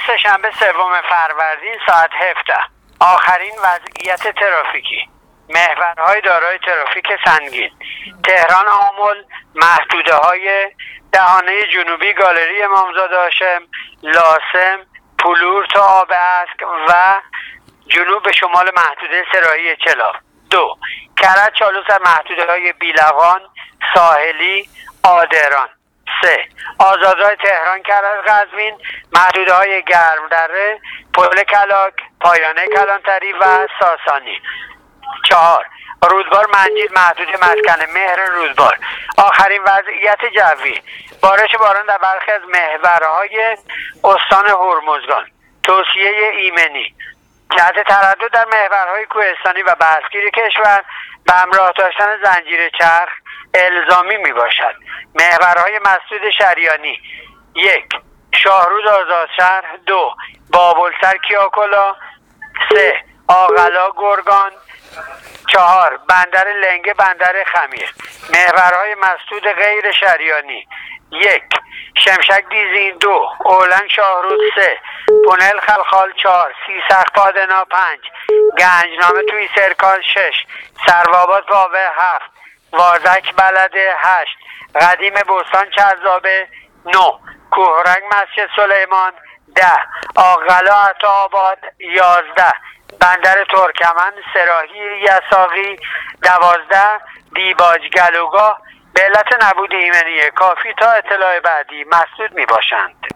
سه‌شنبه 3 فروردین ساعت 17. آخرین وضعیت ترافیکی. محورهای دارای ترافیک سنگین: تهران آمل، محدوده های دهانه جنوبی گالری امامزاده هاشم، لاسم، پلور تا آب اسک و جنوب به شمال محدوده سراحی چلاف. 2. کرج چالوس در محدوده های بیلقان، ساحلی، آدران. 3. آزادراه تهران کرج قزوین، محدوده های گرمدره، پل کلاک، پایانه کلانتری و ساسانی. 4. رودبار منجیل، محدوده مسکن مهر رودبار. آخرین وضعیت جوی: بارش باران در برخی از محورهای استان هرمزگان. توصیه ایمنی: جهت تردد در محورهای کوهستانی و بسکیر کشور به همراه داشتن زنجیر چرخ الزامی می باشد. محورهای مسدود شریانی: 1. شاهرود آزادشهر، 2. بابلسر کیاکولا، 3. آقلا گرگان، 4. بندر لنگه بندر خمیر. محورهای مسدود غیر شریانی: 1. شمشک دیزین، 2. اولنگ شاهرود، 3. پونل خلخال، 4. سیسخ پادنا، 5. گنجنامه توی سرکال، 6. سرواباد باوه، 7. وازک بلده، 8. قدیم بستان چرزابه، 9. کوهرنگ مسجد سلیمان، 10. آقلا عطاآباد، 11. بندر ترکمن سراحی یساقی، 12. دیباج گلوگاه. به علت نبود ایمنی کافی تا اطلاع بعدی مسدود می باشند.